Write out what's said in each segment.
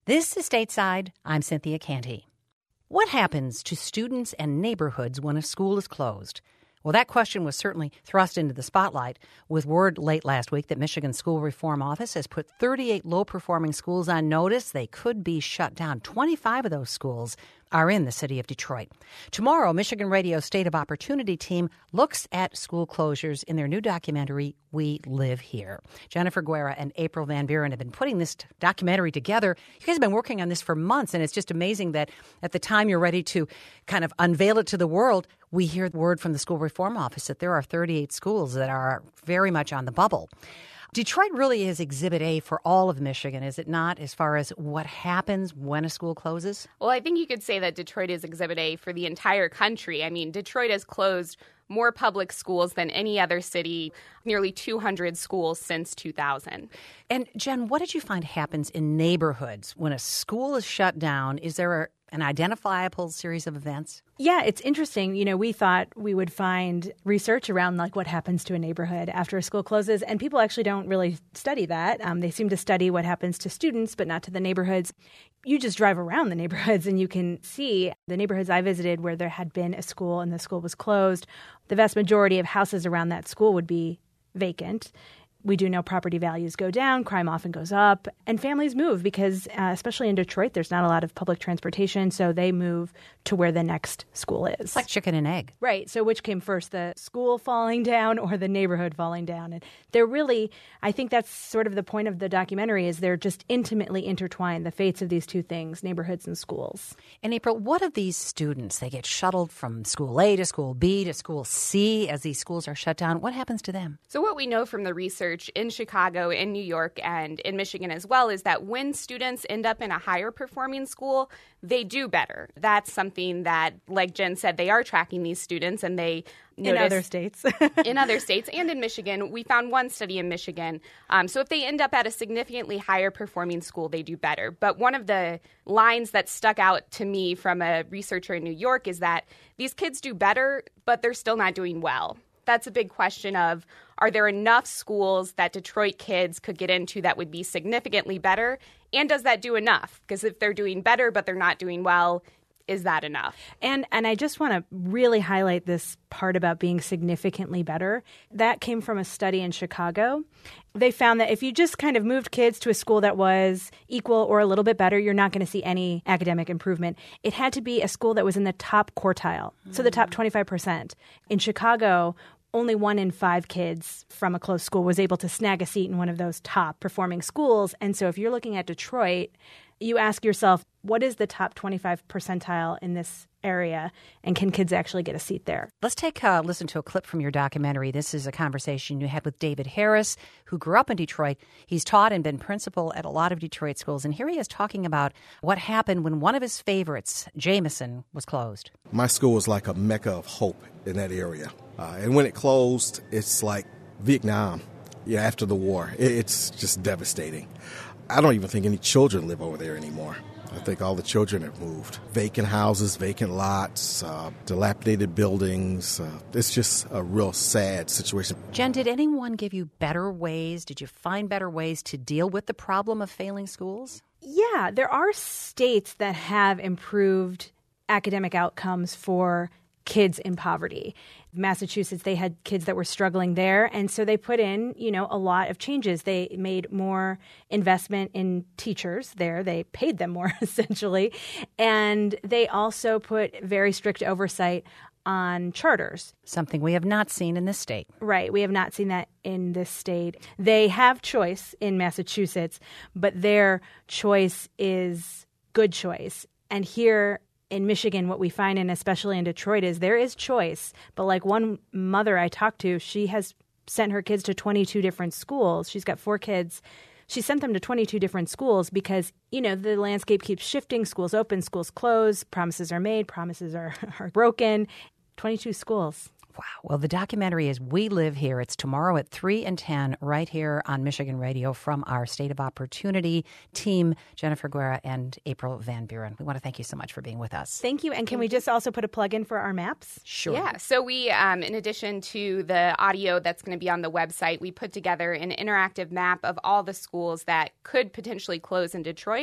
This is Stateside. I'm Cynthia Canty. What happens to students and neighborhoods when a school is closed? Well, that question was certainly thrust into the spotlight with word late last week that Michigan's School Reform Office has put 38 low-performing schools on notice. They could be shut down. 25 of those schools are in the city of Detroit. Tomorrow, Michigan Radio's State of Opportunity team looks at school closures in their new documentary, We Live Here. Jennifer Guerra and April Van Buren have been putting this documentary together. You guys have been working on this for months, and it's just amazing that at the time you're ready to kind of unveil it to the world, we hear the word from the School Reform Office that there are 38 schools that are very much on the bubble. Detroit really is Exhibit A for all of Michigan, is it not, as far as what happens when a school closes? Well, I think you could say that Detroit is Exhibit A for the entire country. I mean, Detroit has closed more public schools than any other city, nearly 200 schools since 2000. And Jen, what did you find happens in neighborhoods when a school is shut down? Is there an identifiable series of events? Yeah, it's interesting. You know, we thought we would find research around like what happens to a neighborhood after a school closes, and people actually don't really study that. They seem to study what happens to students, but not to the neighborhoods. You just drive around the neighborhoods and you can see the neighborhoods I visited where there had been a school and the school was closed. The vast majority of houses around that school would be vacant. We do know property values go down, crime often goes up, and families move because, especially in Detroit, there's not a lot of public transportation, so they move to where the next school is. It's like chicken and egg. Right. So which came first, the school falling down or the neighborhood falling down? And they're really, I think that's sort of the point of the documentary, is they're just intimately intertwined, the fates of these two things, neighborhoods and schools. And April, what of these students? They get shuttled from school A to school B to school C as these schools are shut down. What happens to them? So what we know from the research in Chicago, in New York, and in Michigan as well is that when students end up in a higher performing school, they do better. That's something that, like Jen said, they are tracking these students, and they in other states. In other states and in Michigan. We found one study in Michigan. So if they end up at a significantly higher performing school, they do better. But one of the lines that stuck out to me from a researcher in New York is that these kids do better, but they're still not doing well. That's a big question of, are there enough schools that Detroit kids could get into that would be significantly better? And does that do enough? Because if they're doing better but they're not doing well, is that enough? And I just want to really highlight this part about being significantly better. That came from a study in Chicago. They found that if you just kind of moved kids to a school that was equal or a little bit better, you're not going to see any academic improvement. It had to be a school that was in the top quartile, so the top 25%. In Chicago, only 1 in 5 kids from a closed school was able to snag a seat in one of those top performing schools. And so if you're looking at Detroit, you ask yourself, what is the top 25 percentile in this area, and can kids actually get a seat there? Let's take a listen to a clip from your documentary. This is a conversation you had with David Harris, who grew up in Detroit. He's taught and been principal at a lot of Detroit schools, and here he is talking about what happened when one of his favorites, Jameson, was closed. My school was like a mecca of hope in that area. And when it closed, it's like Vietnam, after the war. It's just devastating. I don't even think any children live over there anymore. I think all the children have moved. Vacant houses, vacant lots, dilapidated buildings. It's just a real sad situation. Jen, did anyone give you better ways? Did you find better ways to deal with the problem of failing schools? Yeah, there are states that have improved academic outcomes for kids in poverty. Massachusetts, they had kids that were struggling there, and so they put in, a lot of changes. They made more investment in teachers there. They paid them more, essentially. And they also put very strict oversight on charters. Something we have not seen in this state. Right. We have not seen that in this state. They have choice in Massachusetts, but their choice is good choice. And here in Michigan, what we find, and especially in Detroit, is there is choice. But like one mother I talked to, she has sent her kids to 22 different schools. She's got 4 kids. She sent them to 22 different schools because, the landscape keeps shifting. Schools open, schools close, promises are made, promises are broken. 22 schools. Wow. Well, the documentary is We Live Here. It's tomorrow at 3 and 10 right here on Michigan Radio from our State of Opportunity team, Jennifer Guerra and April Van Buren. We want to thank you so much for being with us. Thank you. And can we just also put a plug in for our maps? Sure. Yeah. So we, in addition to the audio that's going to be on the website, we put together an interactive map of all the schools that could potentially close in Detroit.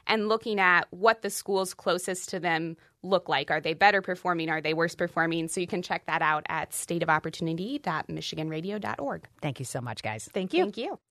and looking at what the schools closest to them look like. Are they better performing? Are they worse performing? So you can check that out at stateofopportunity.michiganradio.org. Thank you so much, guys. Thank you. Thank you.